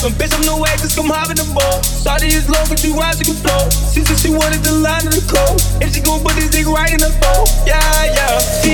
Bitch, I'm no actors, come hop in the ball. Shawty is low, but you watch, she can flow. She said she wanted the line of the code. And she gon' put this dick right in the bowl. Yeah, yeah. She